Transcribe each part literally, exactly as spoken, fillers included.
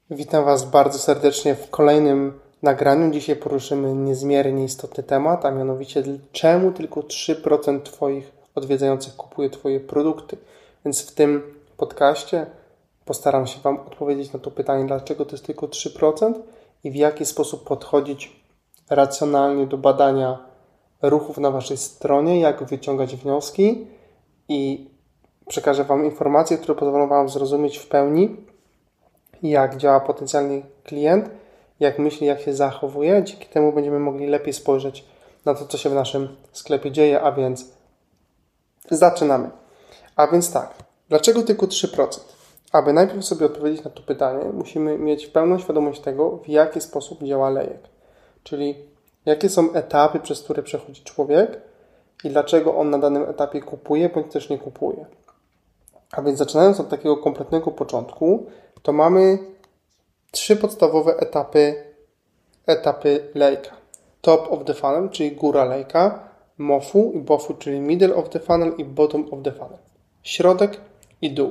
Witam Was bardzo serdecznie w kolejnym nagraniu. Dzisiaj poruszymy niezmiernie istotny temat, a mianowicie czemu tylko trzy procent Twoich odwiedzających kupuje Twoje produkty. Więc w tym podcaście postaram się Wam odpowiedzieć na to pytanie, dlaczego to jest tylko trzy procent i w jaki sposób podchodzić racjonalnie do badania ruchów na Waszej stronie, jak wyciągać wnioski i przekażę Wam informacje, które pozwolą Wam zrozumieć w pełni, jak działa potencjalny klient, jak myśli, jak się zachowuje. Dzięki temu będziemy mogli lepiej spojrzeć na to, co się w naszym sklepie dzieje, a więc zaczynamy. A więc tak, dlaczego tylko trzy procent? Aby najpierw sobie odpowiedzieć na to pytanie, musimy mieć pełną świadomość tego, w jaki sposób działa lejek. Czyli jakie są etapy, przez które przechodzi człowiek i dlaczego on na danym etapie kupuje, bądź też nie kupuje. A więc zaczynając od takiego kompletnego początku, to mamy trzy podstawowe etapy, etapy lejka. Top of the funnel, czyli góra lejka, mofu i bofu, czyli middle of the funnel i bottom of the funnel. Środek i dół.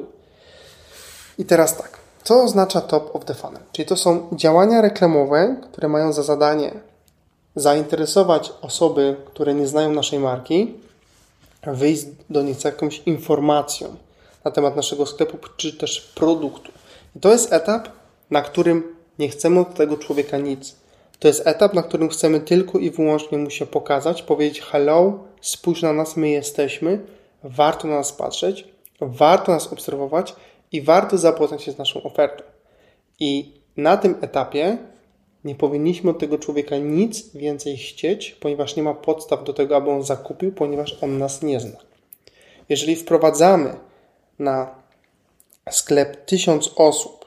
I teraz tak, co oznacza top of the funnel? Czyli to są działania reklamowe, które mają za zadanie zainteresować osoby, które nie znają naszej marki, wyjść do nich z jakąś informacją na temat naszego sklepu czy też produktu. I to jest etap, na którym nie chcemy od tego człowieka nic. To jest etap, na którym chcemy tylko i wyłącznie mu się pokazać, powiedzieć hello, spójrz na nas, my jesteśmy, warto na nas patrzeć, warto nas obserwować i warto zapoznać się z naszą ofertą. I na tym etapie nie powinniśmy od tego człowieka nic więcej chcieć, ponieważ nie ma podstaw do tego, aby on zakupił, ponieważ on nas nie zna. Jeżeli wprowadzamy na sklep tysiąc osób,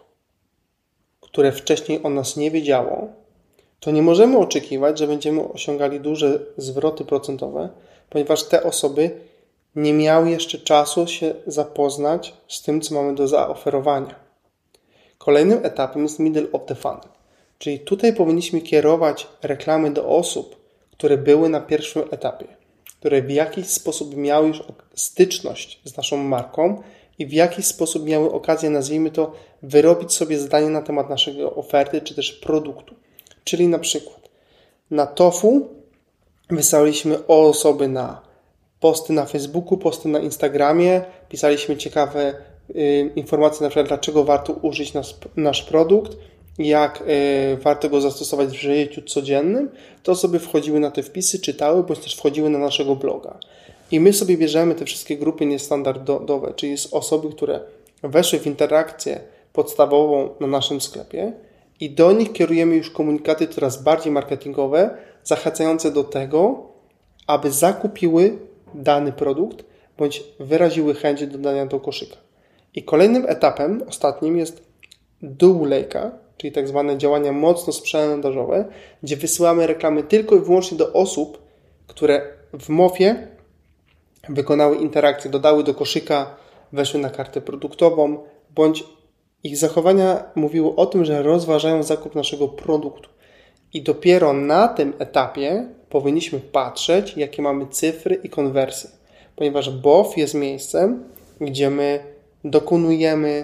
które wcześniej o nas nie wiedziało, to nie możemy oczekiwać, że będziemy osiągali duże zwroty procentowe, ponieważ te osoby nie miały jeszcze czasu się zapoznać z tym, co mamy do zaoferowania. Kolejnym etapem jest middle of the funnel, czyli tutaj powinniśmy kierować reklamy do osób, które były na pierwszym etapie, które w jakiś sposób miały już styczność z naszą marką i w jakiś sposób miały okazję, nazwijmy to, wyrobić sobie zdanie na temat naszej oferty czy też produktu. Czyli na przykład na tofu wysłaliśmy osoby na posty na Facebooku, posty na Instagramie, pisaliśmy ciekawe y, informacje, na przykład dlaczego warto użyć nas, nasz produkt, jak y, warto go zastosować w życiu codziennym. To osoby wchodziły na te wpisy, czytały, bądź też wchodziły na naszego bloga. I my sobie bierzemy te wszystkie grupy niestandardowe, czyli osoby, które weszły w interakcję podstawową na naszym sklepie i do nich kierujemy już komunikaty coraz bardziej marketingowe, zachęcające do tego, aby zakupiły dany produkt, bądź wyraziły chęć dodania do koszyka. I kolejnym etapem, ostatnim, jest dół lejka, czyli tak zwane działania mocno sprzedażowe, gdzie wysyłamy reklamy tylko i wyłącznie do osób, które w mofie wykonały interakcję, dodały do koszyka, weszły na kartę produktową, bądź ich zachowania mówiły o tym, że rozważają zakup naszego produktu. I dopiero na tym etapie powinniśmy patrzeć, jakie mamy cyfry i konwersje, ponieważ B O F jest miejscem, gdzie my dokonujemy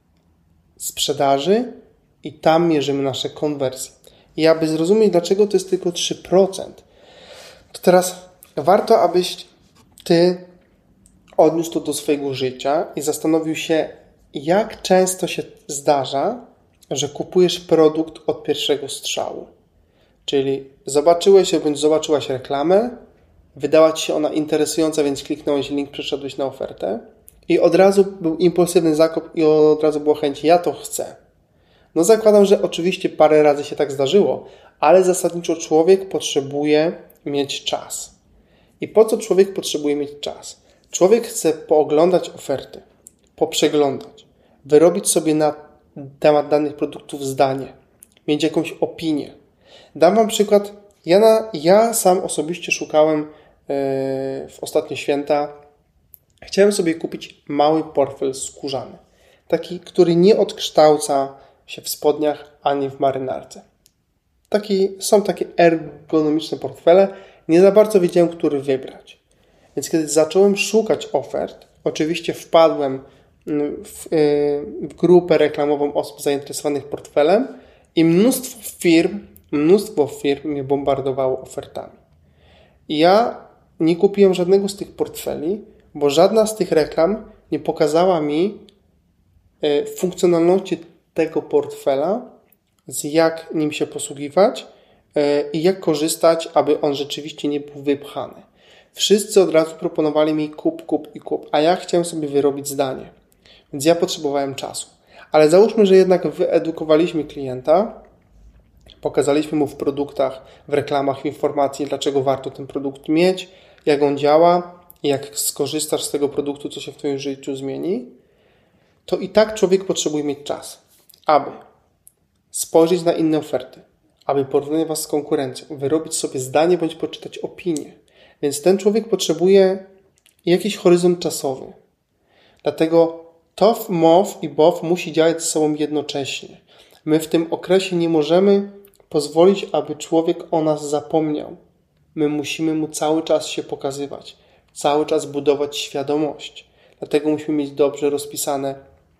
sprzedaży i tam mierzymy nasze konwersje. I aby zrozumieć, dlaczego to jest tylko trzy procent, to teraz warto, abyś Ty odniósł to do swojego życia i zastanowił się, jak często się zdarza, że kupujesz produkt od pierwszego strzału. Czyli zobaczyłeś bądź zobaczyłaś reklamę, wydała Ci się ona interesująca, więc kliknąłeś link, przeszedłeś na ofertę i od razu był impulsywny zakup i od razu było chęć, ja to chcę. No zakładam, że oczywiście parę razy się tak zdarzyło, ale zasadniczo człowiek potrzebuje mieć czas. I po co człowiek potrzebuje mieć czas? Człowiek chce pooglądać oferty, poprzeglądać, wyrobić sobie na temat danych produktów zdanie, mieć jakąś opinię. Dam Wam przykład. Ja, na, ja sam osobiście szukałem yy, w ostatnie święta. Chciałem sobie kupić mały portfel skórzany. Taki, który nie odkształca się w spodniach ani w marynarce. Taki, są takie ergonomiczne portfele. Nie za bardzo wiedziałem, który wybrać. Więc kiedy zacząłem szukać ofert, oczywiście wpadłem w, w grupę reklamową osób zainteresowanych portfelem i mnóstwo firm, mnóstwo firm mnie bombardowało ofertami. I ja nie kupiłem żadnego z tych portfeli, bo żadna z tych reklam nie pokazała mi funkcjonalności tego portfela, z jak nim się posługiwać i jak korzystać, aby on rzeczywiście nie był wypchany. Wszyscy od razu proponowali mi kup, kup i kup, a ja chciałem sobie wyrobić zdanie. Więc ja potrzebowałem czasu. Ale załóżmy, że jednak wyedukowaliśmy klienta, pokazaliśmy mu w produktach, w reklamach, w informacji, dlaczego warto ten produkt mieć, jak on działa i jak skorzystasz z tego produktu, co się w twoim życiu zmieni, to i tak człowiek potrzebuje mieć czas, aby spojrzeć na inne oferty, aby porównać was z konkurencją, wyrobić sobie zdanie bądź poczytać opinię. Więc ten człowiek potrzebuje jakiś horyzont czasowy. Dlatego T O W, M O W i B O W musi działać ze sobą jednocześnie. My w tym okresie nie możemy pozwolić, aby człowiek o nas zapomniał. My musimy mu cały czas się pokazywać, cały czas budować świadomość. Dlatego musimy mieć dobrze rozpisane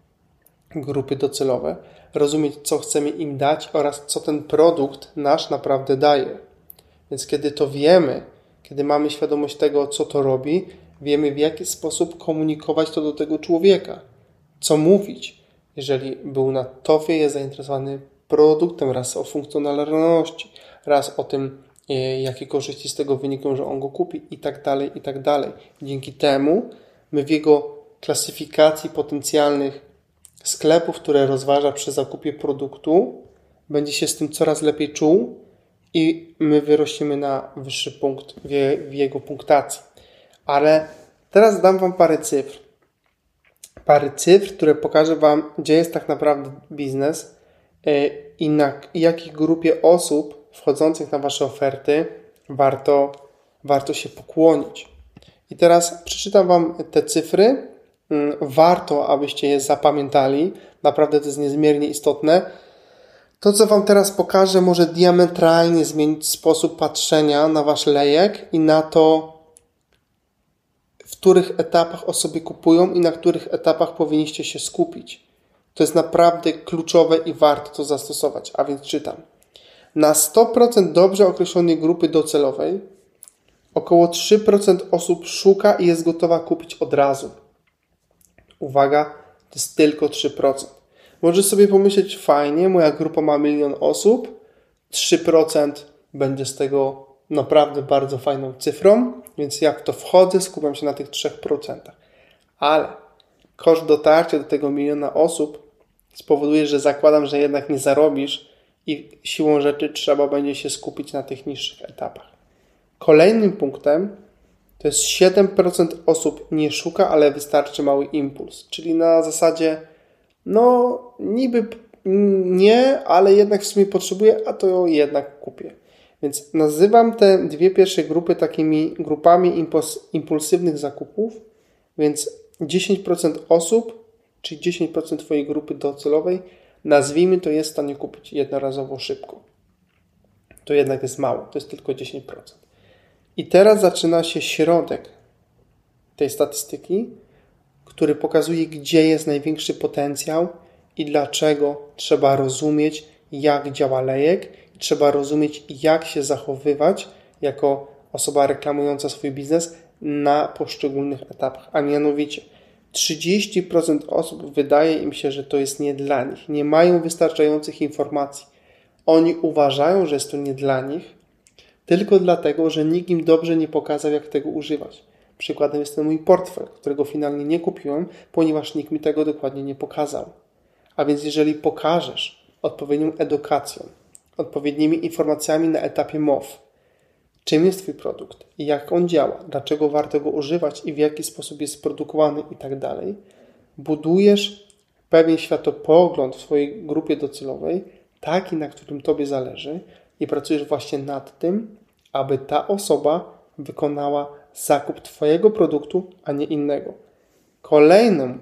grupy docelowe, rozumieć, co chcemy im dać oraz co ten produkt nasz naprawdę daje. Więc kiedy to wiemy, kiedy mamy świadomość tego, co to robi, wiemy, w jaki sposób komunikować to do tego człowieka. Co mówić, jeżeli był na T O W-ie, jest zainteresowany produktem, raz o funkcjonalności, raz o tym, jakie korzyści z tego wynikną, że on go kupi i tak dalej, i tak dalej. Dzięki temu my w jego klasyfikacji potencjalnych sklepów, które rozważa przy zakupie produktu, będzie się z tym coraz lepiej czuł i my wyrośniemy na wyższy punkt w, je, w jego punktacji. Ale teraz dam wam parę cyfr. Parę cyfr, które pokażę wam, gdzie jest tak naprawdę biznes i na jakiej grupie osób wchodzących na wasze oferty warto, warto się pokłonić. I teraz przeczytam wam te cyfry. Warto, abyście je zapamiętali. Naprawdę to jest niezmiernie istotne. To, co wam teraz pokażę, może diametralnie zmienić sposób patrzenia na wasz lejek i na to, w których etapach osoby kupują i na których etapach powinniście się skupić. To jest naprawdę kluczowe i warto to zastosować. A więc czytam. Na sto procent dobrze określonej grupy docelowej około trzy procent osób szuka i jest gotowa kupić od razu. Uwaga, to jest tylko trzy procent. Możesz sobie pomyśleć, fajnie, moja grupa ma milion osób, trzy procent będzie z tego naprawdę bardzo fajną cyfrą, więc ja w to wchodzę, skupiam się na tych trzy procent. Ale koszt dotarcia do tego miliona osób spowoduje, że zakładam, że jednak nie zarobisz i siłą rzeczy trzeba będzie się skupić na tych niższych etapach. Kolejnym punktem to jest siedem procent osób nie szuka, ale wystarczy mały impuls. Czyli na zasadzie, no niby nie, ale jednak w sumie potrzebuję, a to jednak kupię. Więc nazywam te dwie pierwsze grupy takimi grupami impulsywnych zakupów, więc dziesięć procent osób, czyli dziesięć procent twojej grupy docelowej, nazwijmy to, jest w stanie kupić jednorazowo szybko. To jednak jest mało, to jest tylko dziesięć procent. I teraz zaczyna się środek tej statystyki, który pokazuje, gdzie jest największy potencjał i dlaczego trzeba rozumieć, jak działa lejek, i trzeba rozumieć, jak się zachowywać jako osoba reklamująca swój biznes na poszczególnych etapach. A mianowicie trzydzieści procent osób wydaje im się, że to jest nie dla nich. Nie mają wystarczających informacji. Oni uważają, że jest to nie dla nich, tylko dlatego, że nikt im dobrze nie pokazał, jak tego używać. Przykładem jest ten mój portfel, którego finalnie nie kupiłem, ponieważ nikt mi tego dokładnie nie pokazał. A więc jeżeli pokażesz odpowiednią edukacją, odpowiednimi informacjami na etapie M O W, czym jest twój produkt i jak on działa, dlaczego warto go używać i w jaki sposób jest produkowany i tak dalej, budujesz pewien światopogląd w swojej grupie docelowej, taki, na którym tobie zależy, i pracujesz właśnie nad tym, aby ta osoba wykonała zakup twojego produktu, a nie innego. Kolejną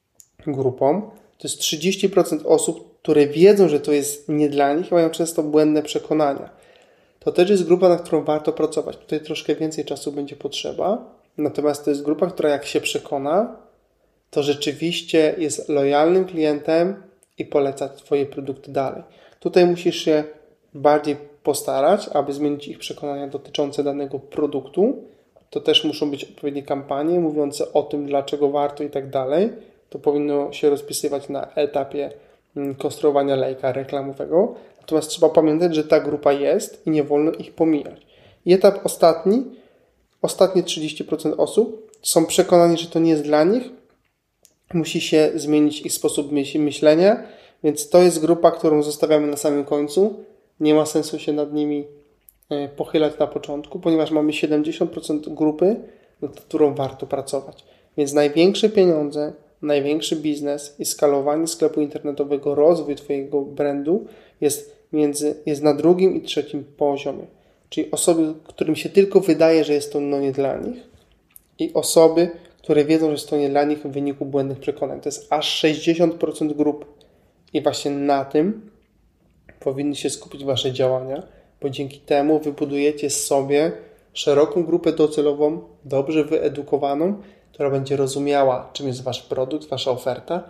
grupą to jest trzydzieści procent osób, które wiedzą, że to jest nie dla nich i mają często błędne przekonania. To też jest grupa, na którą warto pracować. Tutaj troszkę więcej czasu będzie potrzeba, natomiast to jest grupa, która jak się przekona, to rzeczywiście jest lojalnym klientem i poleca Twoje produkty dalej. Tutaj musisz się bardziej postarać, aby zmienić ich przekonania dotyczące danego produktu. To też muszą być odpowiednie kampanie mówiące o tym, dlaczego warto i tak dalej. To powinno się rozpisywać na etapie konstruowania lejka reklamowego. Natomiast trzeba pamiętać, że ta grupa jest i nie wolno ich pomijać. I etap ostatni, ostatnie trzydzieści procent osób są przekonani, że to nie jest dla nich. Musi się zmienić ich sposób myślenia, więc to jest grupa, którą zostawiamy na samym końcu. Nie ma sensu się nad nimi pochylać na początku, ponieważ mamy siedemdziesiąt procent grupy, nad którą warto pracować. Więc największe pieniądze, największy biznes i skalowanie sklepu internetowego, rozwój Twojego brandu jest, między, jest na drugim i trzecim poziomie. Czyli osoby, którym się tylko wydaje, że jest to no nie dla nich, i osoby, które wiedzą, że jest to nie dla nich w wyniku błędnych przekonań. To jest aż sześćdziesiąt procent grup. I właśnie na tym powinny się skupić Wasze działania, bo dzięki temu wybudujecie sobie szeroką grupę docelową, dobrze wyedukowaną, która będzie rozumiała, czym jest Wasz produkt, Wasza oferta,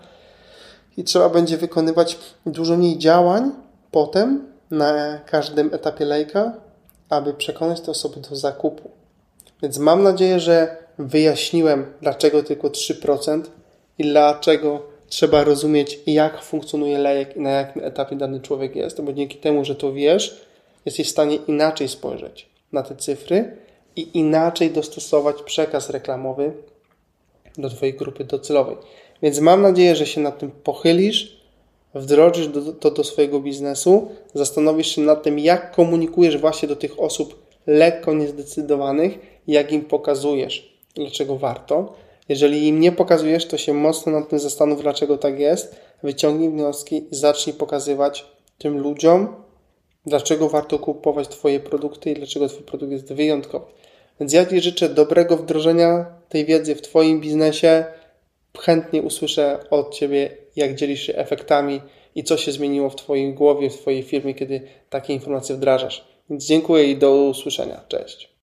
i trzeba będzie wykonywać dużo mniej działań potem na każdym etapie lejka, aby przekonać te osoby do zakupu. Więc mam nadzieję, że wyjaśniłem, dlaczego tylko trzy procent i dlaczego trzeba rozumieć, jak funkcjonuje lejek i na jakim etapie dany człowiek jest, bo dzięki temu, że to wiesz, jesteś w stanie inaczej spojrzeć na te cyfry i inaczej dostosować przekaz reklamowy do Twojej grupy docelowej. Więc mam nadzieję, że się nad tym pochylisz, wdrożysz do, to do swojego biznesu, zastanowisz się nad tym, jak komunikujesz właśnie do tych osób lekko niezdecydowanych, jak im pokazujesz, dlaczego warto. Jeżeli im nie pokazujesz, to się mocno nad tym zastanów, dlaczego tak jest, wyciągnij wnioski i zacznij pokazywać tym ludziom, dlaczego warto kupować Twoje produkty i dlaczego Twój produkt jest wyjątkowy. Więc ja Ci życzę dobrego wdrożenia tej wiedzy w Twoim biznesie. Chętnie usłyszę od Ciebie, jak dzielisz się efektami i co się zmieniło w Twojej głowie, w Twojej firmie, kiedy takie informacje wdrażasz. Więc dziękuję i do usłyszenia. Cześć.